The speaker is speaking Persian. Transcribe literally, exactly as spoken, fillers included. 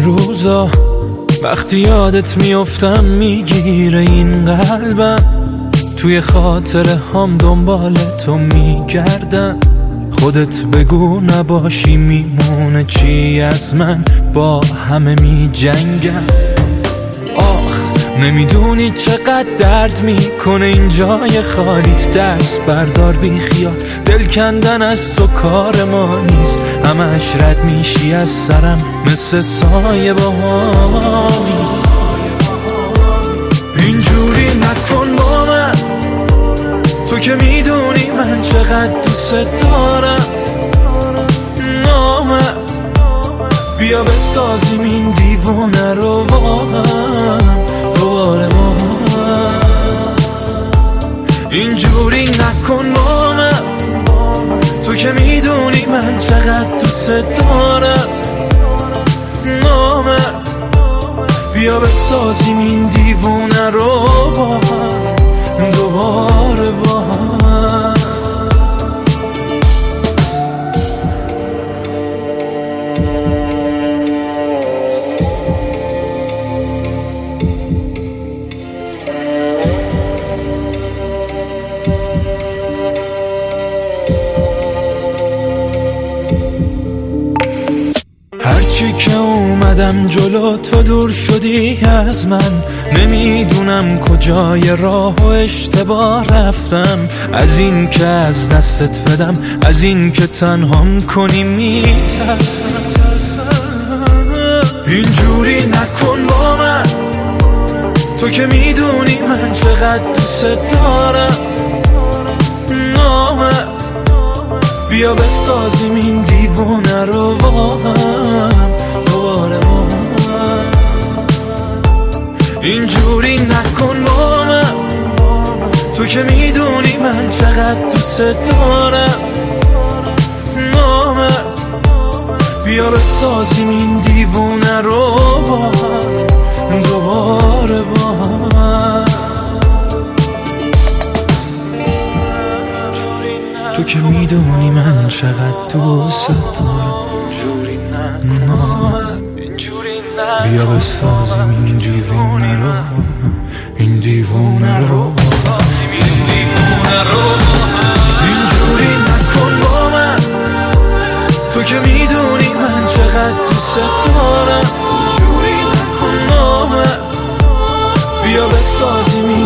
این روزا وقتی یادت میافتم میگیره این قلبم، توی خاطره هم دنبال تو میگردم. خودت بگو نباشی میمونه چی از من، با همه میجنگم. آخ نمیدونی چقدر درد میکنه این جای خالیت، دست بردار بی خیال، دل کندن از تو کار ما نیست. همش رد میشی از سرم مثل سایه بهامی. اینجوری نکن با من، تو که میدونی من چقدر دوست دارم. نامد بیا بسازیم این دیوونه رو با هم دوباره ما. اینجوری نکن با من، تو که میدونی من چقدر دوست دارم. نامد بیا بسازیم این دیوونه رو با هم دوباره با هم. هرچی که اومدم جلو تو دور شدی از من، نمیدونم کجای راه و اشتباه رفتم. از این که از دستت بدم، از این که تنهام کنی میترسم. اینجوری نکن با من، تو که میدونی من چقدر دوست دارم. نامد بیا بسازیم این دیوونه رو با هم دوباره با هم. اینجوری نکن با من، تو که میدونی من چقدر دوست دارم. نامد بیا بسازیم این دیوونه رو با هم دوباره با هم. تو که میدونی من چقدر دوست دارم. بیا بسازیم این دیوونه رو، این دیوونه رو، اینجوری نکن با من، تو که میدونی من چقدر دوست دارم. اینجوری نکن با من، بیا بسازیم